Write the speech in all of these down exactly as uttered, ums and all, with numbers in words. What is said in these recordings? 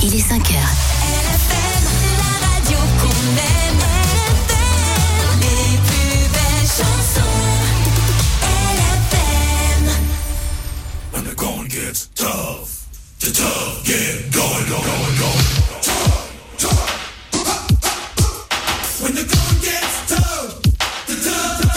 il est cinq heures. L F M, la radio qu'on aime. L F M, les plus belles chansons. L F M. When the going gets tough, the tough get going, going, going, going. Tough, tough. When the going gets tough, the tough get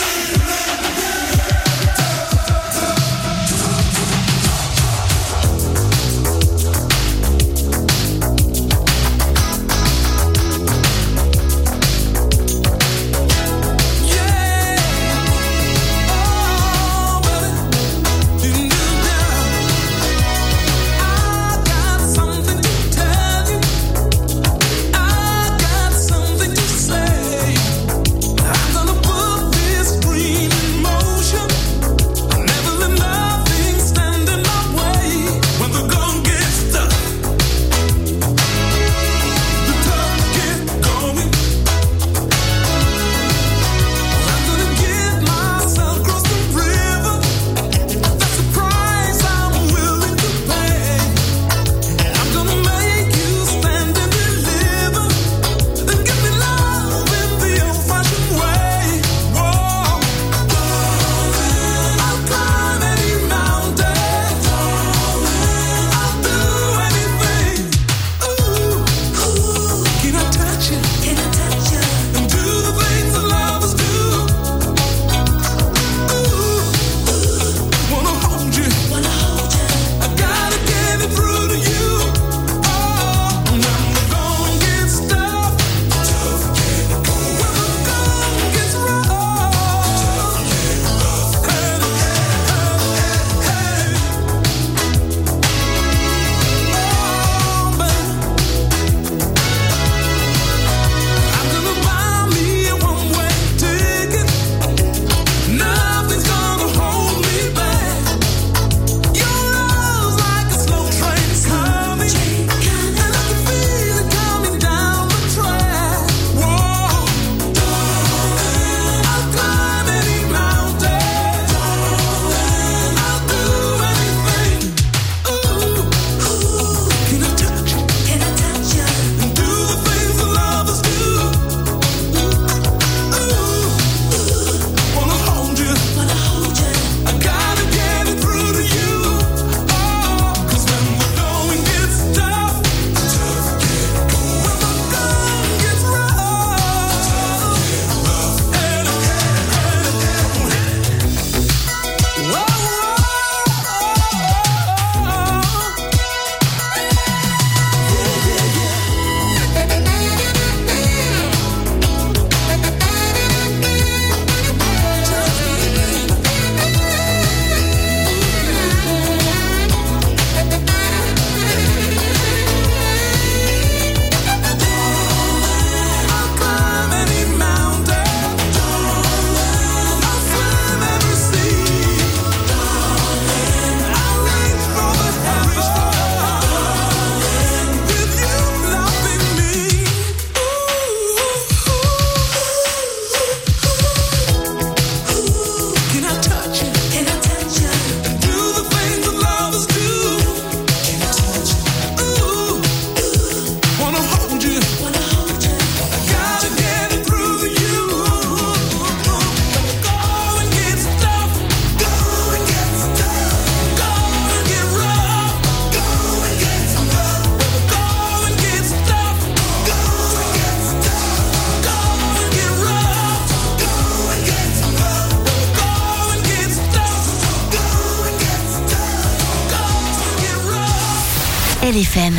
L F M.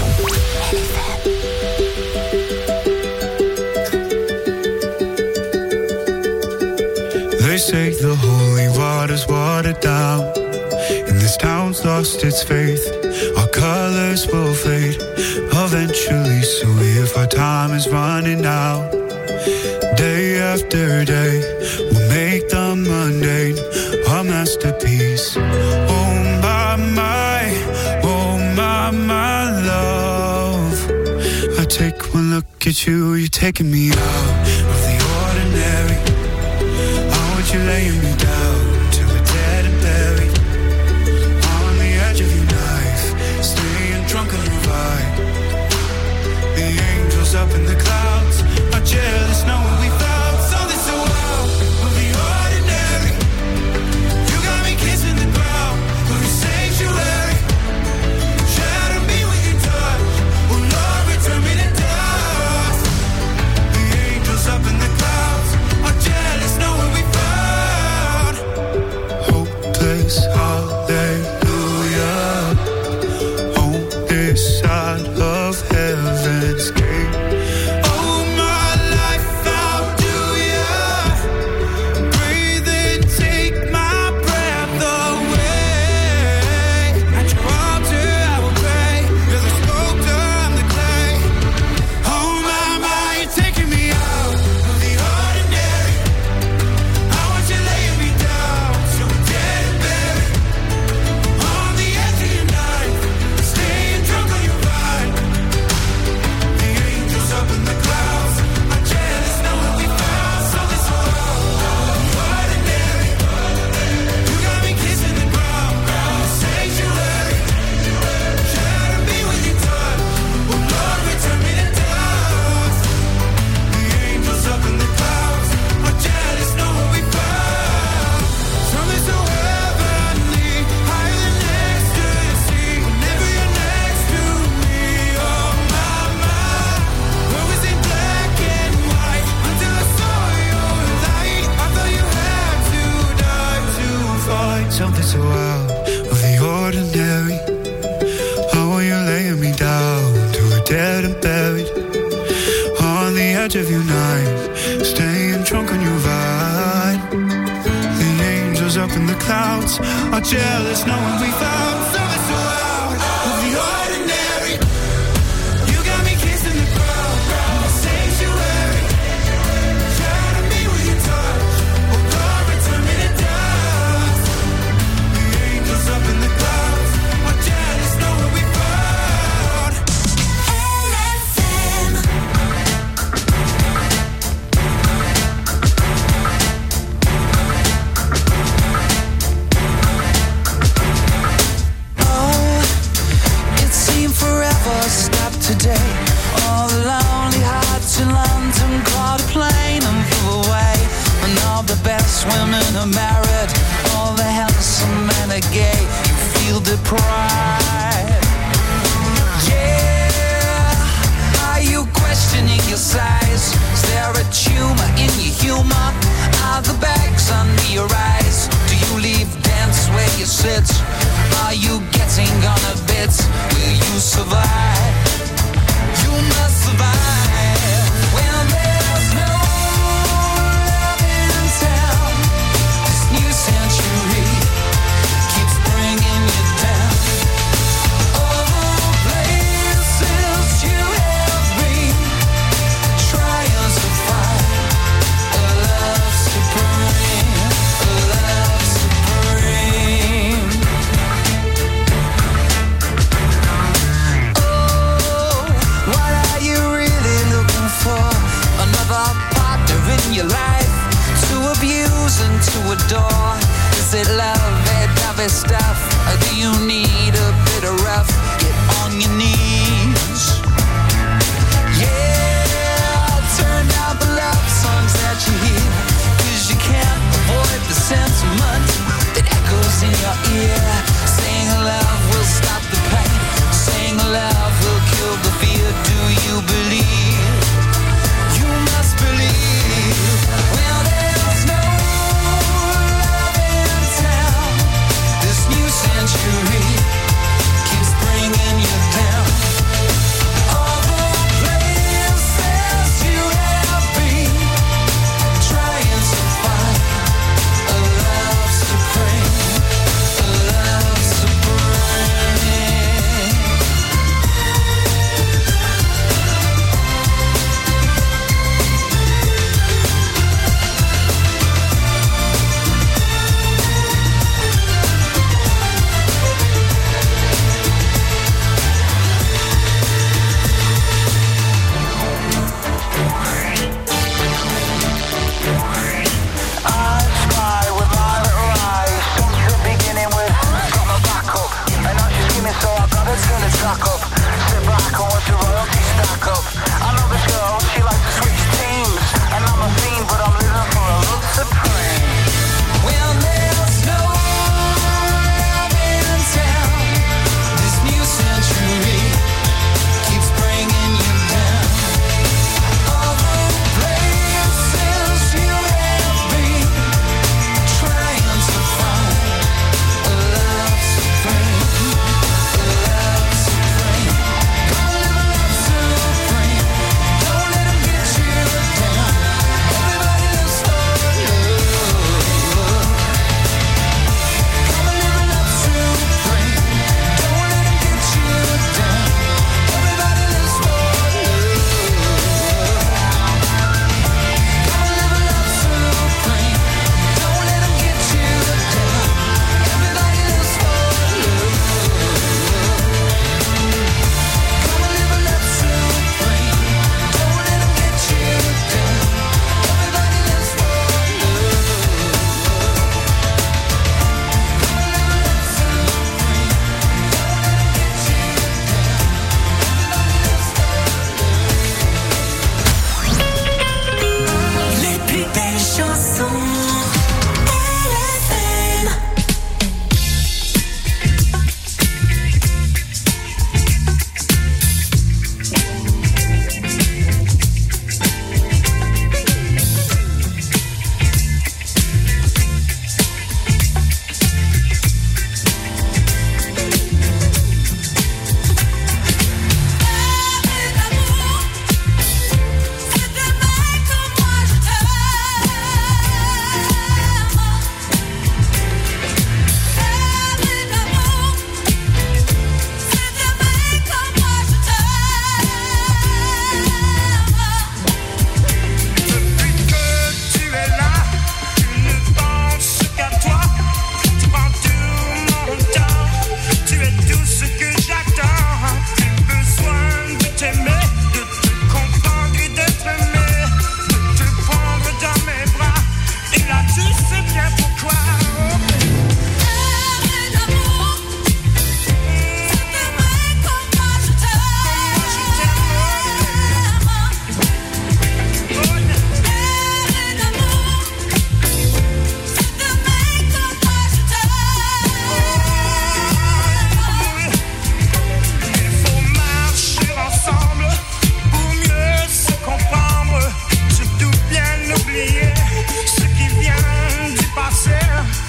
They say the holy water's watered down, and this town's lost its faith. Our colors will fade eventually, so if our time is running out, day after day, we'll make the mundane our masterpiece. Oh my, my, oh my, my love, I take one look at you, you're taking me out of the ordinary. I want you laying me down till we're dead and buried, on the edge of your knife, staying drunk on your vibe. up in the clouds are jealous knowing we found something so wild of the ordinary. You got me kissing the ground of your sanctuary. Shadow me with your touch. Oh Lord, return me to dust. The angels up in the clouds are jealous knowing we found hopeless hallelujah on this side of heaven's gate. Oh my life, how do ya breathe and take my breath away? At your altar I will pray. You're the sculptor, I'm the clay. Oh my, my, you're taking me out of the ordinary. I want you laying me down so dead and buried on the edge of your knife, staying drunk on your vine. The angels up in the clouds are jealous knowing we found something so ordinary. You got me kissing the ground, sanctuary. Shadow me with your touch. Oh Lord, return me to dust. The angels up in the clouds are jealous knowing we found something so heavenly, higher than ecstasy. Whenever you're next to me, oh my, my. What was in black and white until I saw your light? I thought you had to die to find something so out of the ordinary. How are you laying me down to a dead and buried on the edge of your knife, staying drunk on your vine. The angels up in the clouds are jealous knowing we found something so out of the ordinary. You got me kissing the ground, sanctuary. Shadow me with your touch. Oh Lord, return me to dust. The angels up in the clouds are jealous knowing we found L F M. Oh, it seemed forever stopped today. All the lonely hearts in London caught a plane and flew away. And all the best women are married, all the handsome men are gay. You feel deprived. Yeah, are you questioning your size? Is there a tumor in your humor? Are the bags under your eyes? Do you leave dance where you sit? Are you getting on a bit? Will you survive? You must survive when there's no love in town. This new century keeps bringing you down. All the places you have been, trying to find a love supreme, a love supreme. Oh, what are you really looking for? Another partner in your life to abuse and to adore? Is it lovey-dovey stuff, or do you need a bit of rough? Get on your knees. Yeah, turn down the love songs that you hear, 'cause you can't avoid the sentiment that echoes in your ear. Saying love will stop the pain, saying love will kill the fear. Do you believe? You must believe. Well, there's no love in town. This new century keeps bringing you down. All the places you have been, trying to find a love supreme, a Ce qui vient du passé.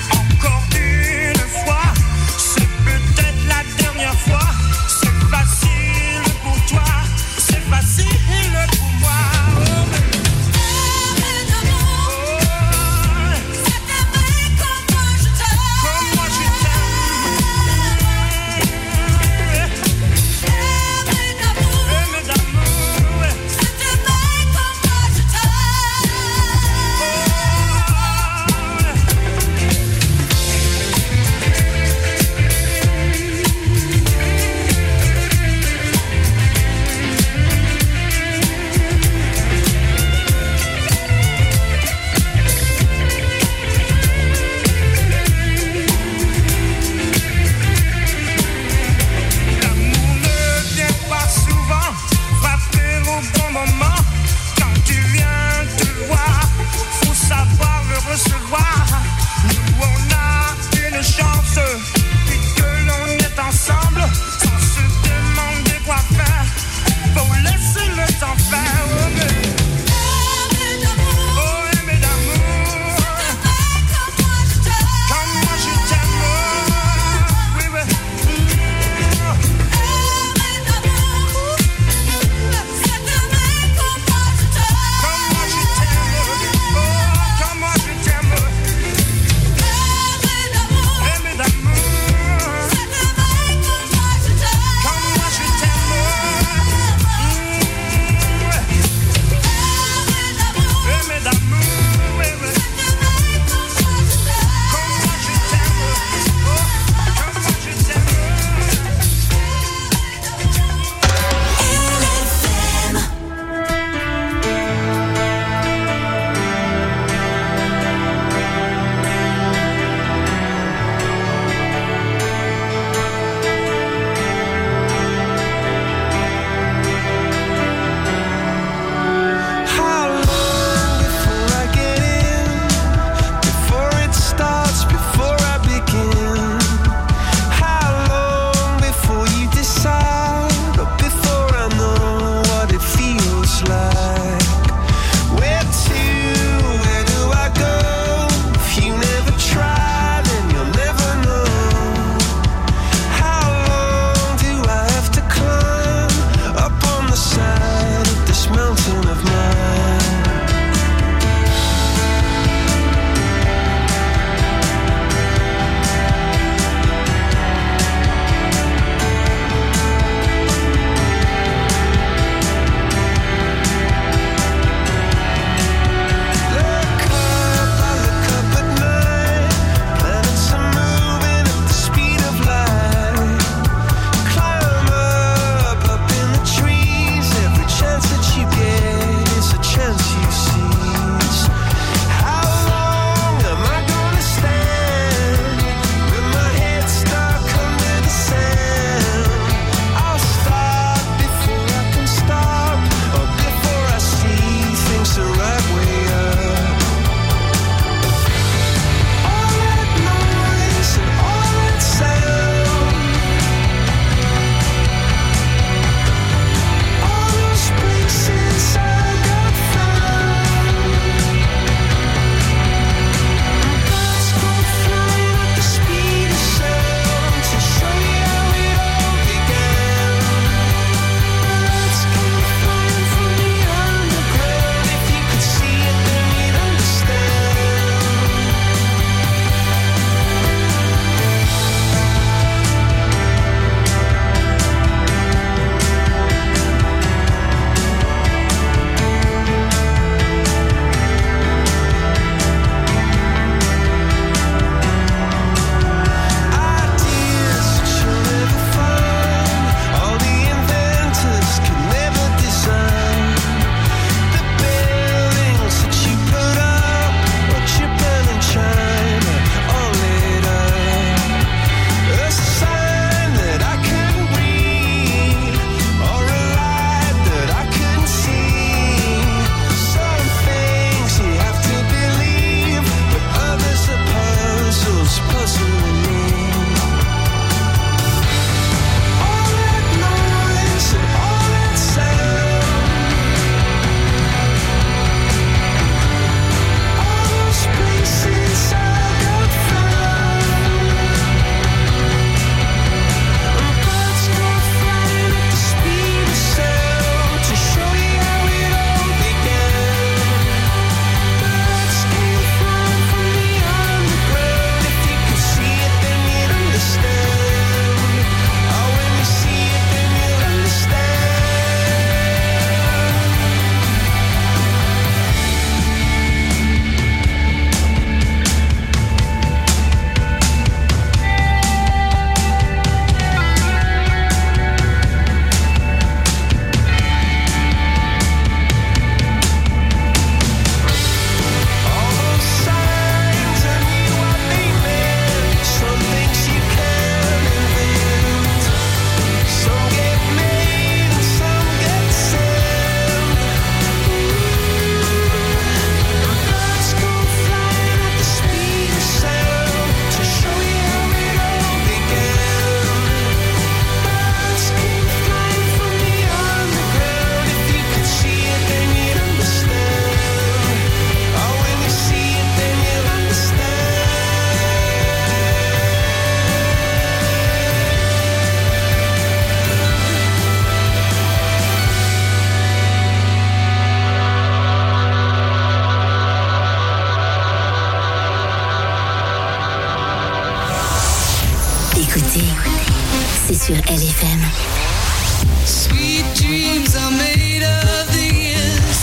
écoutez, c'est sur L F M. Sweet dreams are made of these.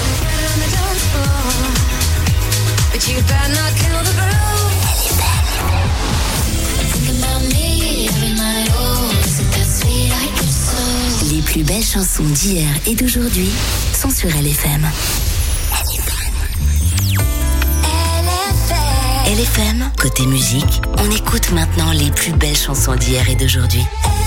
But you better not kill the groove. Think about me every night. Oh, is it that sweet I get so. Les plus belles chansons d'hier et d'aujourd'hui sont sur L F M. L F M, côté musique, on écoute maintenant les plus belles chansons d'hier et d'aujourd'hui.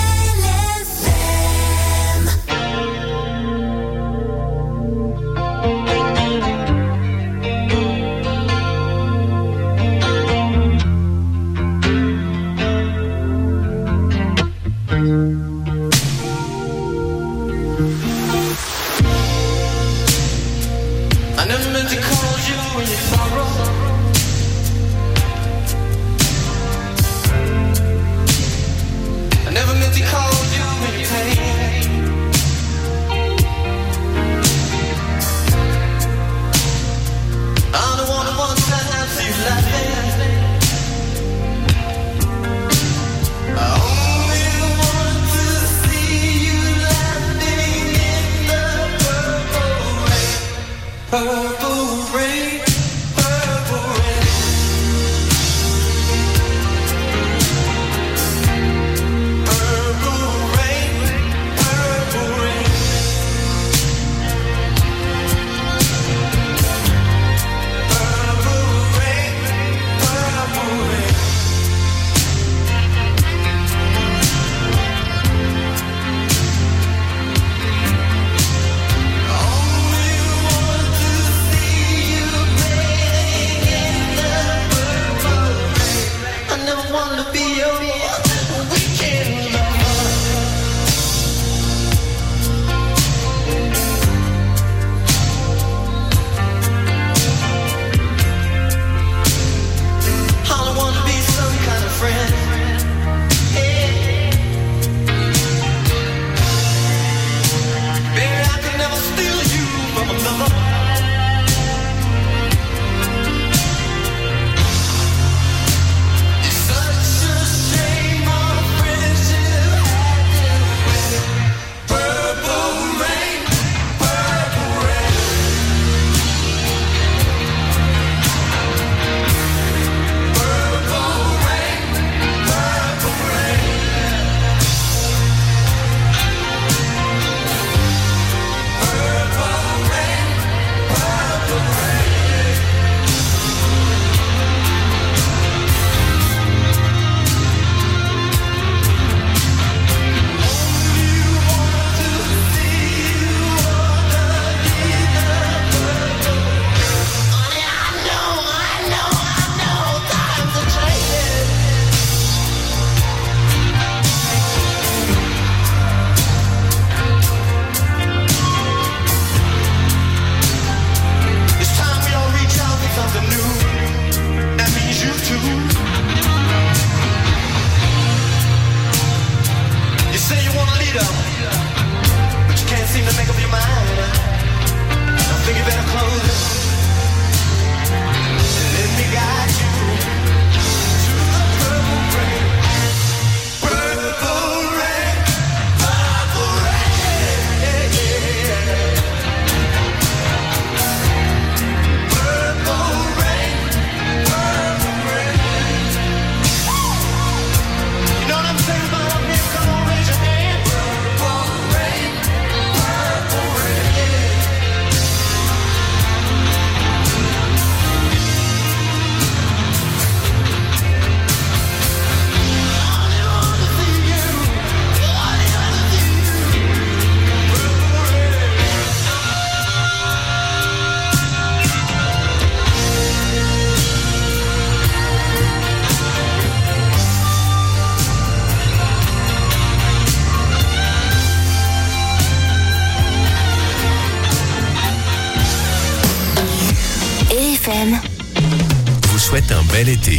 vous souhaite un bel été.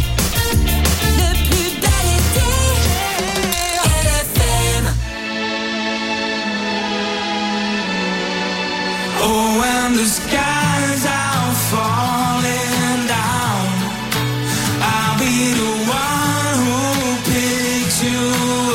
Le plus bel été, L F M. Oh, when the skies are falling down, I'll be the one who picks you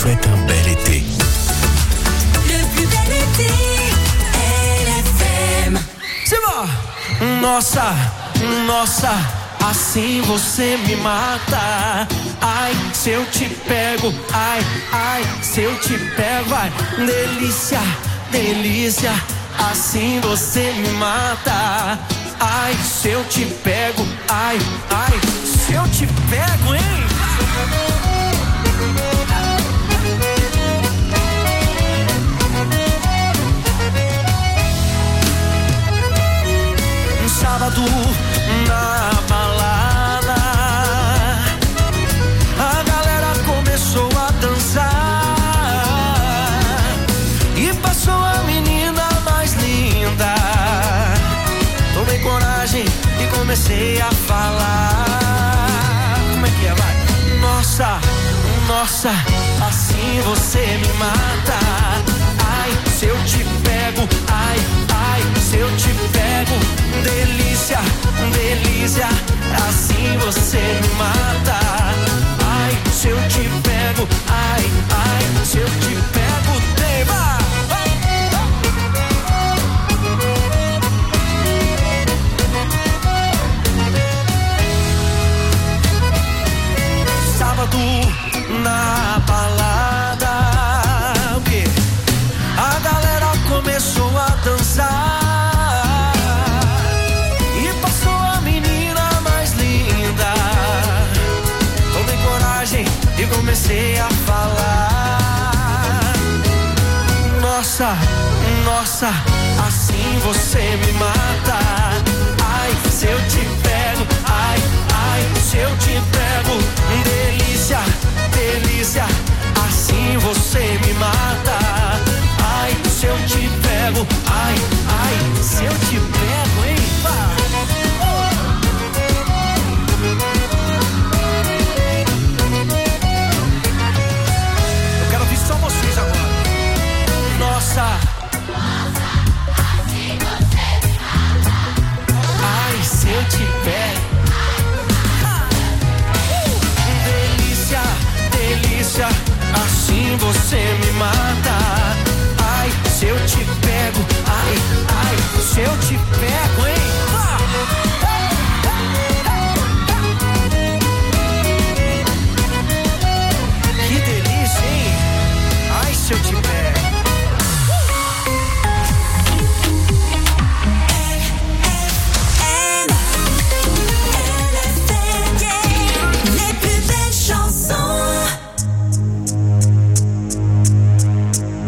souhaite un bel été. Le plus bel été, L F M. Se vá! Nossa, nossa, assim você me mata. Ai, se eu te pego, ai, ai, se eu te pego, vai. Delícia, delícia, assim você me mata. Ai, se eu te pego, ai, ai, se eu te pego, hein? Sábado na balada, a galera começou a dançar e passou a menina mais linda. Tomei coragem e comecei a falar. Como é que é, vai? Nossa, nossa, assim você me mata. Ai, se eu te pego, ai, ai, se eu te pego. Delícia, delícia, assim você me mata. Ai, se eu te pego, ai, ai, se eu te pego, tema. Sábado na balada, o quê? A galera começou a dançar. E comecei a falar. Nossa, nossa, assim você me mata. Ai, se eu te pego, ai, ai, se eu te pego. Delícia, delícia, assim você me mata. Ai, se eu te pego, ai, ai, se eu te pego, hein? Só vocês agora. Nossa, assim você me mata. Ai, se eu te pego. Delícia, delícia, assim você me mata. Ai, se eu te pego. Ai, ai, se eu te pego, hein? Que delícia, hein? Ai, se eu te pego. Les plus belles chansons.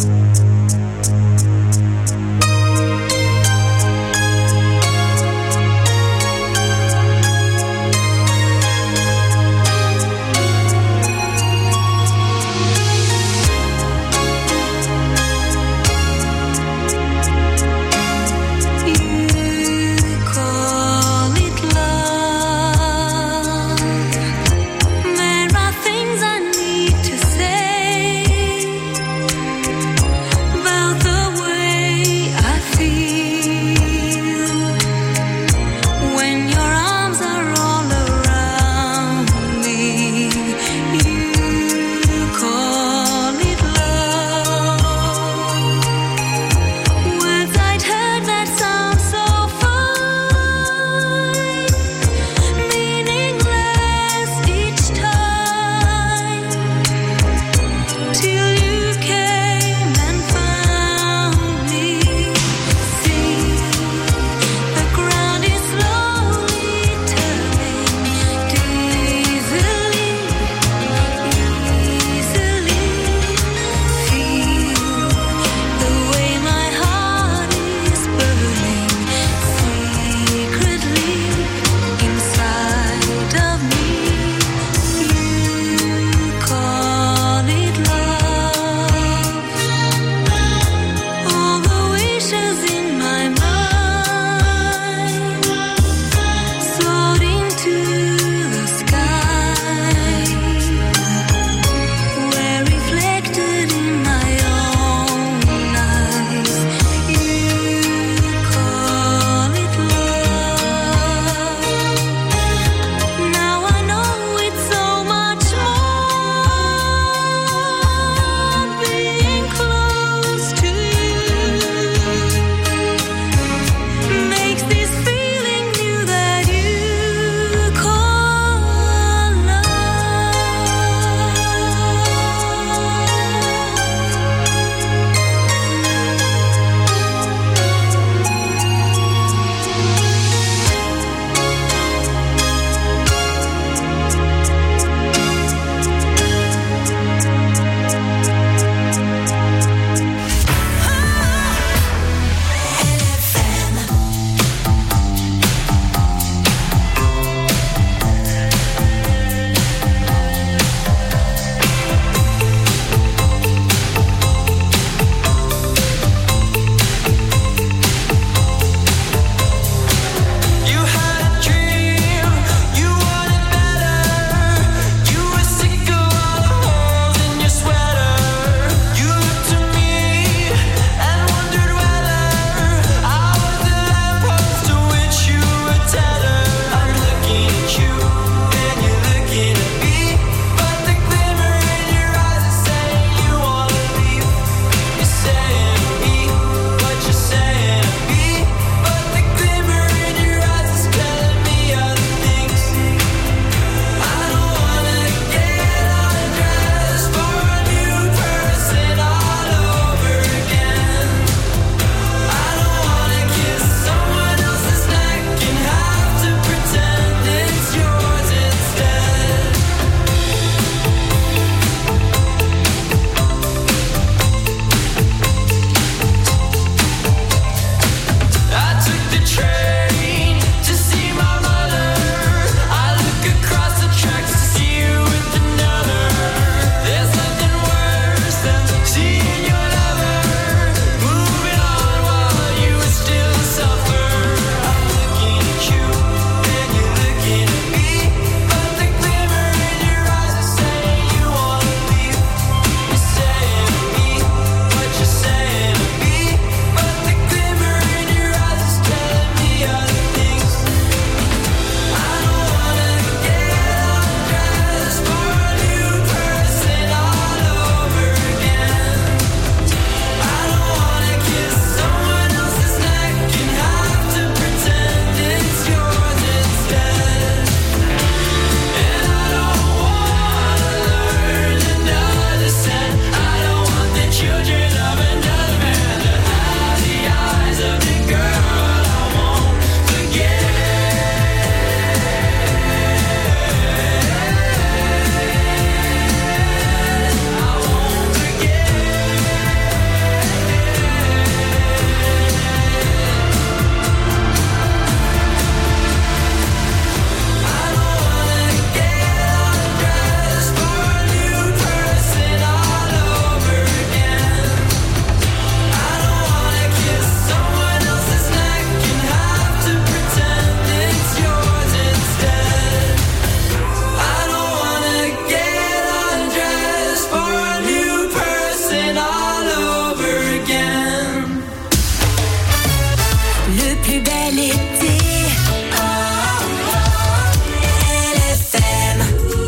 bel été. Oh, oh, L F M.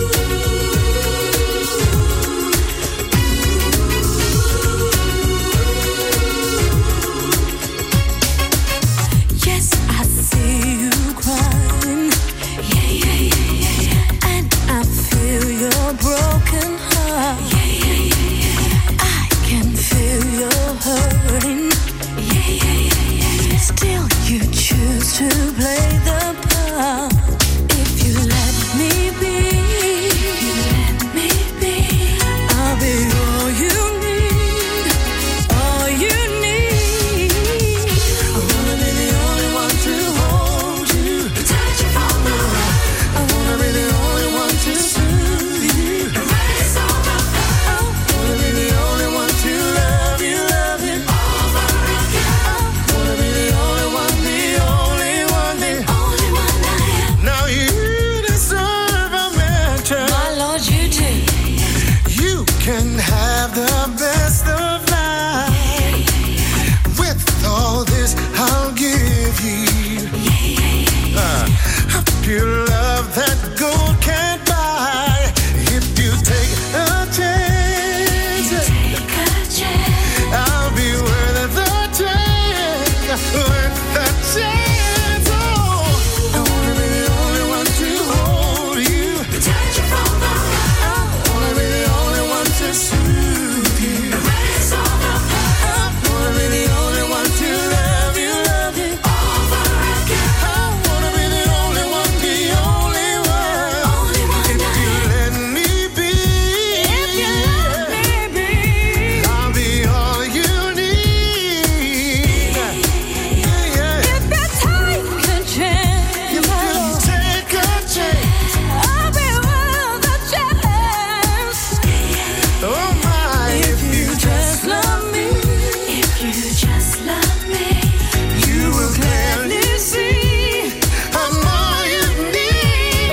Yes, I see you crying. Yeah, yeah, yeah, yeah, yeah. And I feel your broken heart. Yeah, yeah, yeah, yeah. I can feel your hurting. Yeah, yeah, yeah, yeah, yeah. Still, you choose to play the part. If you let me be, if you let me be, I'll be all you need, all you need. I wanna be the only one to hold you, touch you from the right. I wanna be the only one to soothe you, erase all the pain. I wanna be the only one to love you, love you over again. I wanna be the only one, the only one, the only one I am. Now you deserve a mention. My Lord, you do. You can have the best of life. With all this, I'll give you uh, a pure love that gold can't buy. If you take a chance, Take a chance. I'll be worth the chance, worth the chance. Oh, I wanna be the only one to hold you, Touch you from the right. I wanna be the only one to soothe you, Erase all the pain. I wanna be the only one to love you, love you Over again. I wanna be the only one, the only one. Only one If I you am. let me be, If you let me be. I'll be all you need. Yeah, yeah. If you take a chance. You can take a chance. I'll be worth a chance. Oh my, if you just love me. If you just love me. you will clearly see I'm all you need.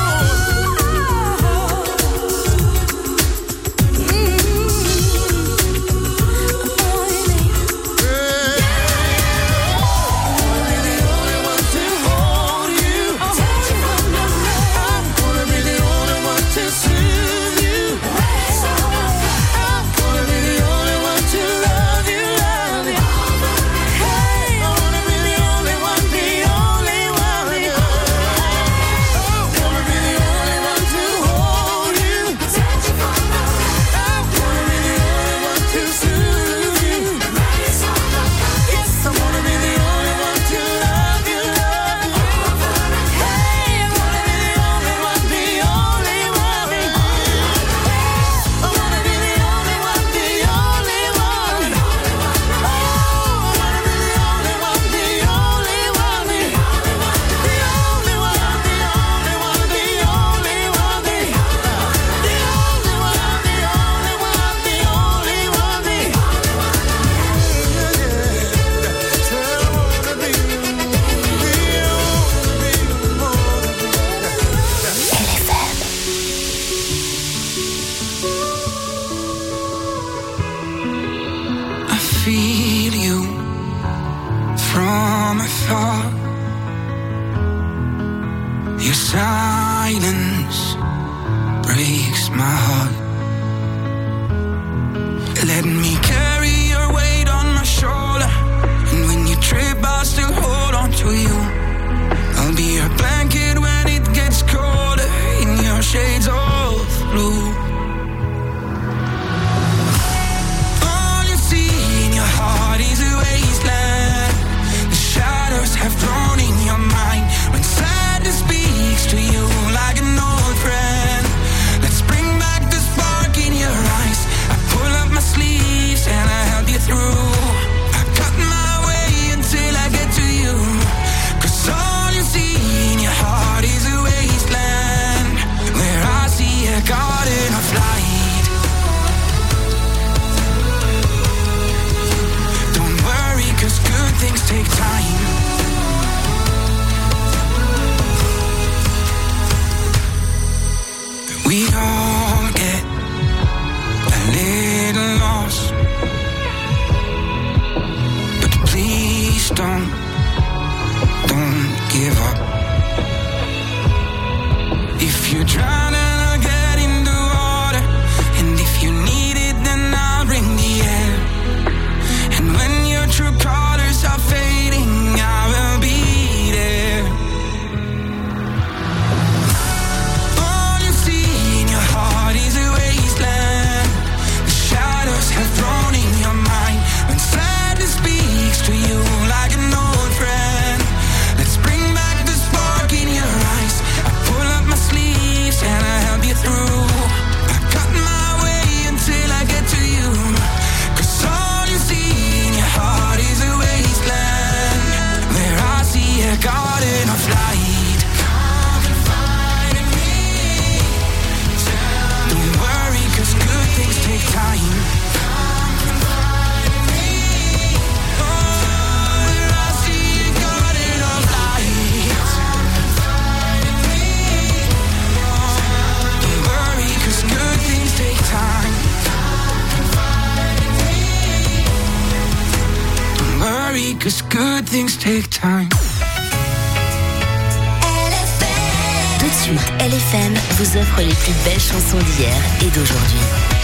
I feel you from afar. Your silence breaks my heart. Let me carry your weight on my shoulder, and when you trip, I'll still hold on to you. I'll be your blanket when it gets colder, in your shades of blue. All you see in your heart is a wasteland. The shadows have grown in your mind when sadness speaks to you like an old friend. Let's bring back the spark in your eyes. I pull up my sleeves and I help you through. I cut my way until I get to you. 'Cause all you see in your heart is a wasteland where I see a garden of light. Don't worry, 'cause good things take time. We all get a little lost, but please don't hurry, cause good things take time. Tout de suite, L F M vous offre les plus belles chansons d'hier et d'aujourd'hui.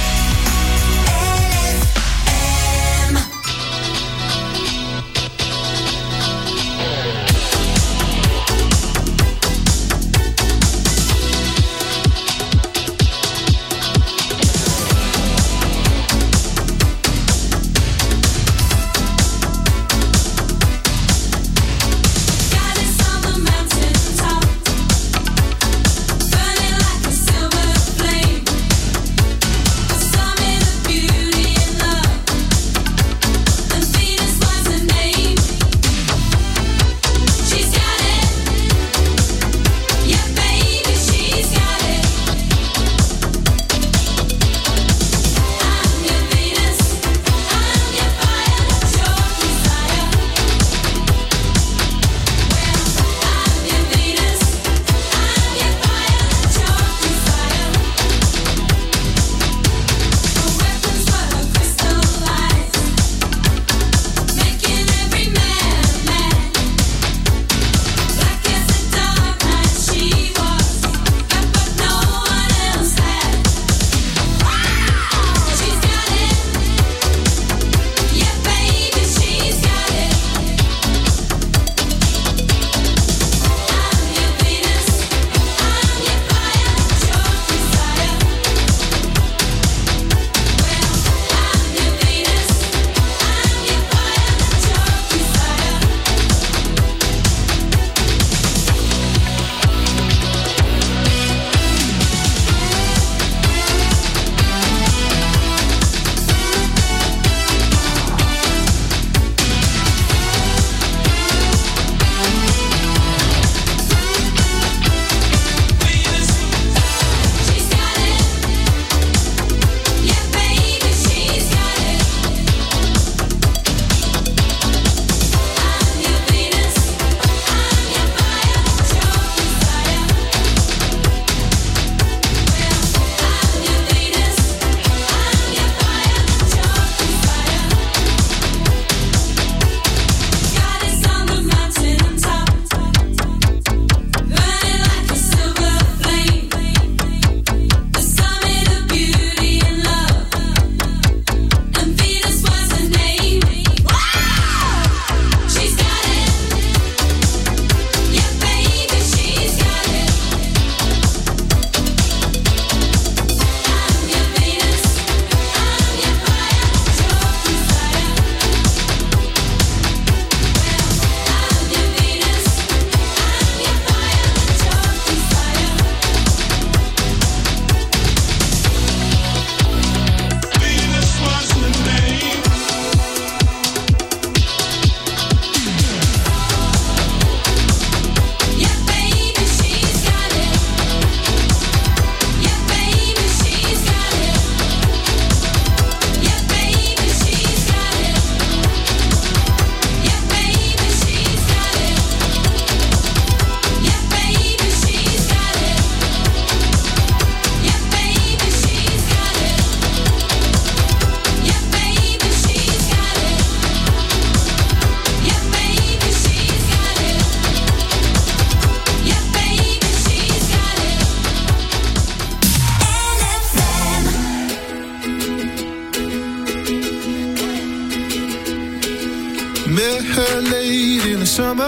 Met her late in the summer,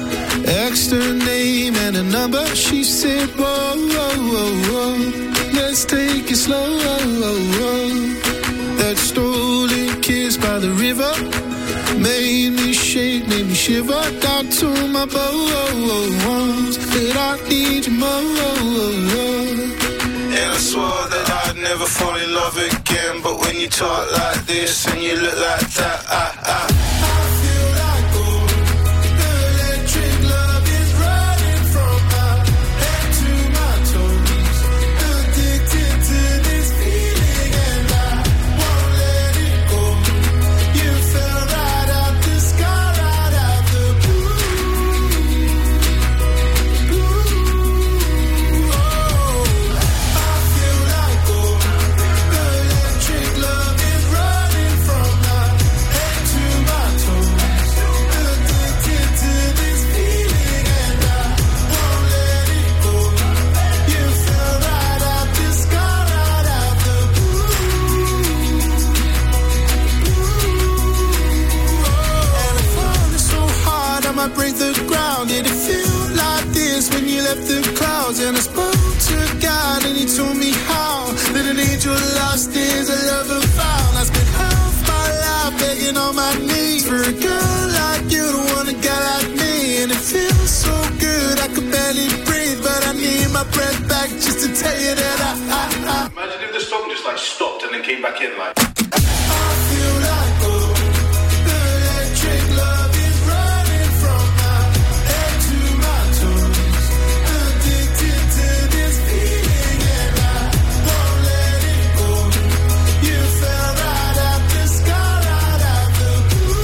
asked her name and a number. She said, whoa, whoa, whoa, whoa, let's take it slow. That stolen kiss by the river made me shake, made me shiver. Got to my bones that I need you more. And I swore that I'd never fall in love again. But when you talk like this and you look like that, I, I my time I break the ground. Did it feel like this when you left the clouds? And I spoke to God and he told me how that an angel lost is a lover found. I spent half my life begging on my knees for a girl like you to want a guy like me. And it feels so good I could barely breathe, but I need my breath back just to tell you that I, I, I Imagine if the song just like stopped and then came back in like I feel like oh, the electric love is running from my head to my toes. Addicted to this feeling and I won't let it go. You fell right out the sky, right out the blue.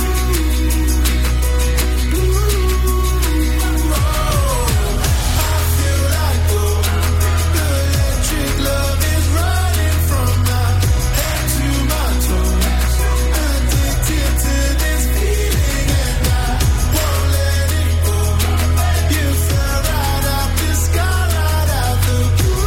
Ooh, oh, I feel like oh, the electric love is running from my head to my toes. Addicted to this feeling and I won't let it go. You fell right out the sky, right out the blue.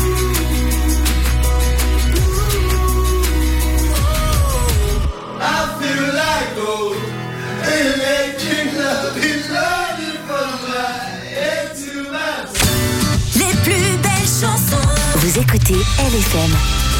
Ooh, oh, I feel like oh, electric love is running from my head to my toes. Les plus belles chansons. Vous écoutez L F M.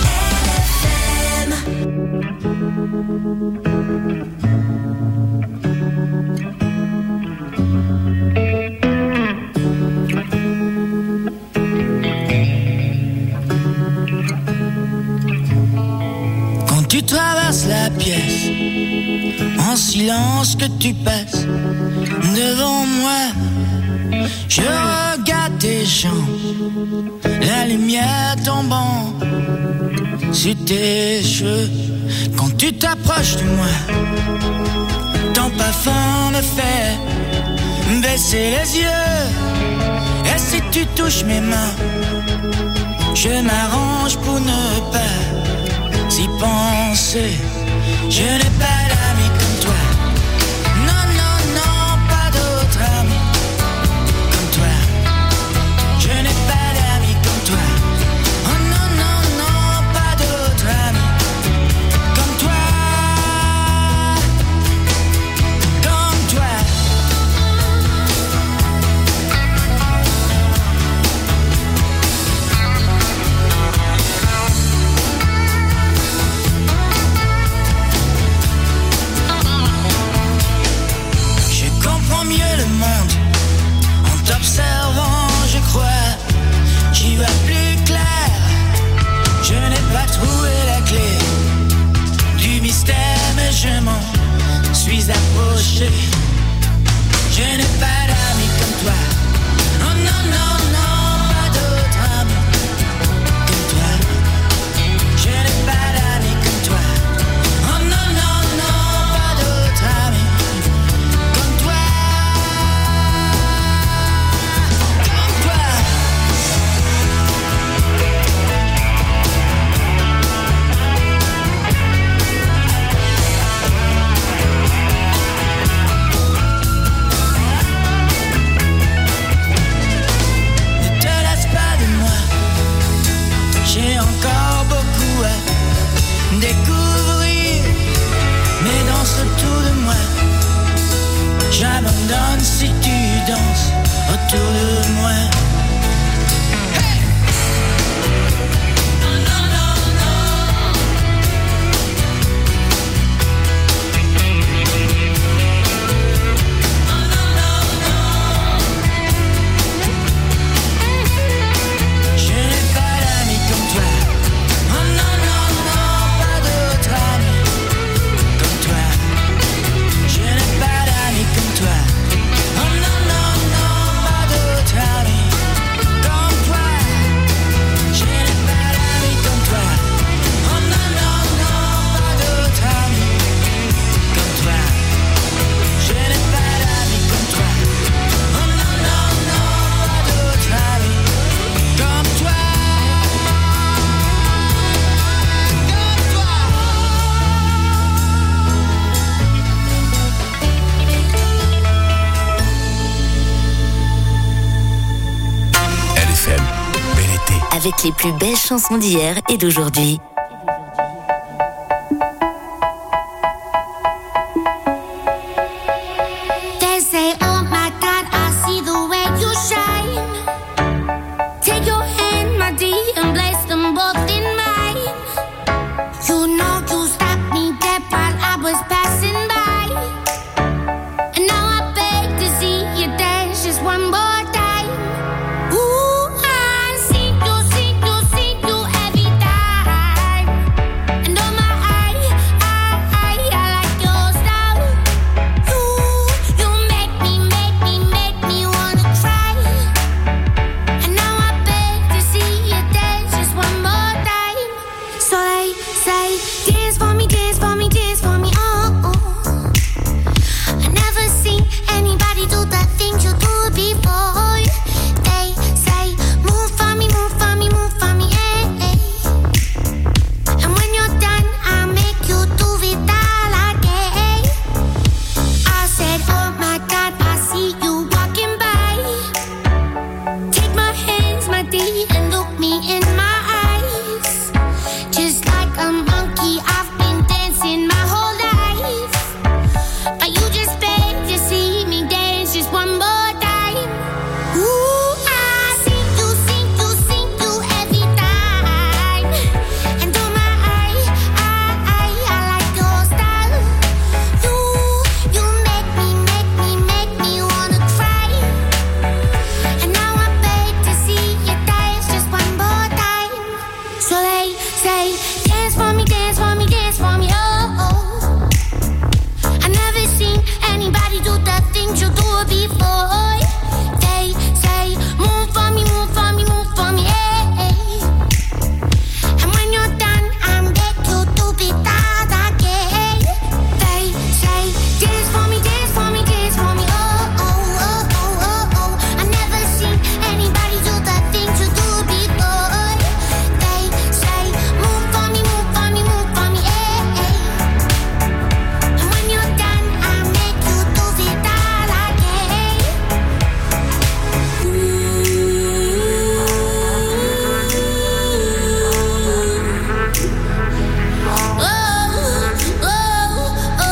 Quand tu traverses la pièce, en silence que tu passes devant moi, je regarde tes jambes, la lumière tombant sur tes cheveux. Quand tu t'approches de moi, ton parfum me fait baisser les yeux. Et si tu touches mes mains, je m'arrange pour ne pas y penser. Je n'ai pas d'amis comme toi. Non, non, non, pas d'autres amis comme toi. Je n'ai pas d'amis comme toi. Oh non, non, non, pas d'autres amis comme toi. Comme toi. Mieux le monde en t'observant, je crois j'y vois plus clair. Je n'ai pas trouvé la clé du mystère, mais je m'en suis approché. Je n'ai pas d'amis comme toi. Oh non, non, non, pas d'autres amis comme toi. Je n'ai pas d'amis comme toi. Oh non, non, non, pas d'autres amis. J'ai encore beaucoup à découvrir, mais danse autour de moi. J'abandonne si tu danses autour de moi. Hey! Non, non, non, non. Non, non, non, non. Je n'ai pas d'amis comme toi. Oh non, non, non, pas d'autres amis comme toi. Je n'ai pas d'amis comme toi. Oh non, non, non, pas d'autres amis comme toi. Je n'ai pas d'amis comme toi. Oh non, non, non, pas d'autres amis comme toi. Je n'ai pas d'amis comme toi. Oh non, non, non, pas d'autres amis comme toi. L F M, bel été. Avec les plus belles chansons d'hier et d'aujourd'hui. There's say, oh my God, I see the way you shine. Take your hand, my dear, and place them both in mine. You know you stopped me dead while I was passing by. And now I beg to see you dance just one more time. Ooh, I see you, see you, see you every time. And oh my, I, I, I, I like your style. You, you make me, make me, make me wanna cry. And now I beg to see you dance just one more time. So they say, dance for me, dance for me, dance for me, oh, oh. I never seen anybody do the things you do before. They say, move for me, move for me, move for me, eh, eh. And when you're done, I'll make you do it all again. I said, oh my God, I see you walking by. Take my hands, my dear, and look me in my eyes. Just like a monkey, I've been dancing my whole life. But you just beg to see me dance just one more time. Ooh, I see you, see you, see you every time. And oh my, I, I, I, I like your style. You, you make me, make me, make me wanna cry. And now I beg to see you dance just one more time. So they say, dance for me, dance for me, dance for me, oh, oh. I never seen anybody do the things you do before. They say, move for me, move for me, move for me, eh, eh. And when you're done, I'm back to do it all again. They say, dance for me, dance for me, dance for me, oh, oh, oh, oh, oh, oh. I never seen anybody do the things you do before. They say, move for me, move for me, move for me, eh, eh. And when you're done, I'll make you do it all again. Oh, oh, oh,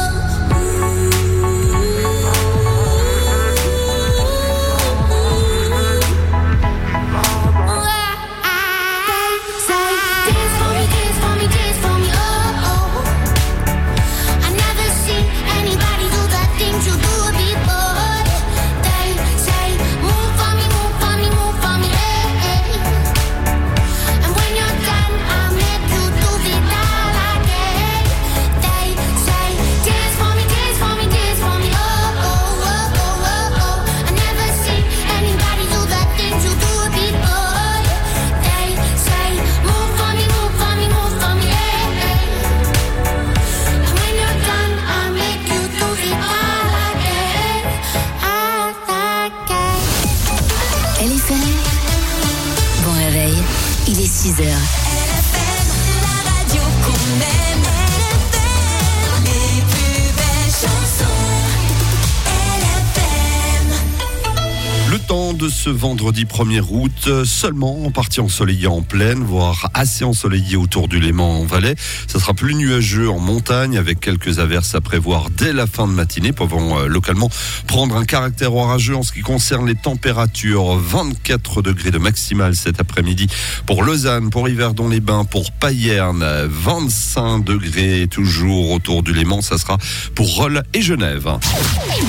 dance for me, dance for me, dance for me, oh, oh. I never seen anybody do the things you do before. They say, move for me, move for me, move for me, eh, eh. And when you're done, I'll make you do it all again. They say, dance for me, dance for me, dance for me, oh, oh, oh, oh, oh, oh. I never seen anybody do the things you do before. They say, move for me, move for me, move for me, eh, eh. And when you're done, I'll make you do it all again, all again. L F M. Bon réveil, il est six heures. L F M, la radio qu'on aime. L F M, les plus belles chansons. L F M. Le temps de ce vendredi premier août, seulement en partie ensoleillé en plaine, voire assez ensoleillé autour du Léman en Valais. Ça sera plus nuageux en montagne avec quelques averses à prévoir dès la fin de matinée, pouvant euh, localement prendre un caractère orageux en ce qui concerne les températures. vingt-quatre degrés de maximale cet après-midi pour Lausanne, pour Yverdon-les-Bains, pour Payerne, vingt-cinq degrés toujours autour du Léman. Ça sera pour Rolle et Genève.